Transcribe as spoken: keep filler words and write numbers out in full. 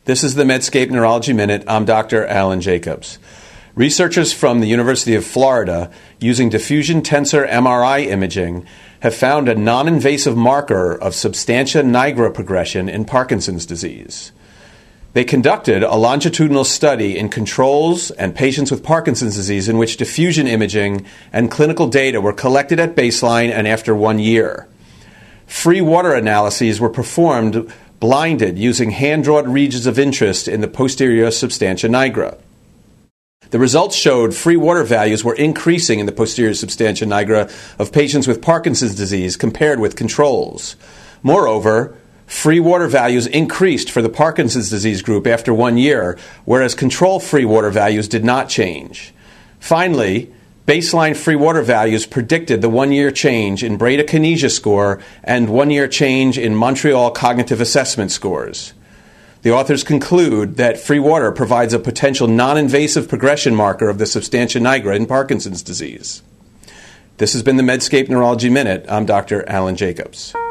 This is the Medscape Neurology Minute. I'm Doctor Alan Jacobs. Researchers from the University of Florida, using diffusion tensor M R I imaging, have found a non-invasive marker of substantia nigra progression in Parkinson's disease. They conducted a longitudinal study in controls and patients with Parkinson's disease in which diffusion imaging and clinical data were collected at baseline and after one year. Free water analyses were performed blinded using hand-drawn regions of interest in the posterior substantia nigra. The results showed free water values were increasing in the posterior substantia nigra of patients with Parkinson's disease compared with controls. Moreover, free water values increased for the Parkinson's disease group after one year, whereas control free water values did not change. Finally, baseline free water values predicted the one-year change in bradykinesia score and one-year change in Montreal cognitive assessment scores. The authors conclude that free water provides a potential non-invasive progression marker of the substantia nigra in Parkinson's disease. This has been the Medscape Neurology Minute. I'm Doctor Alan Jacobs.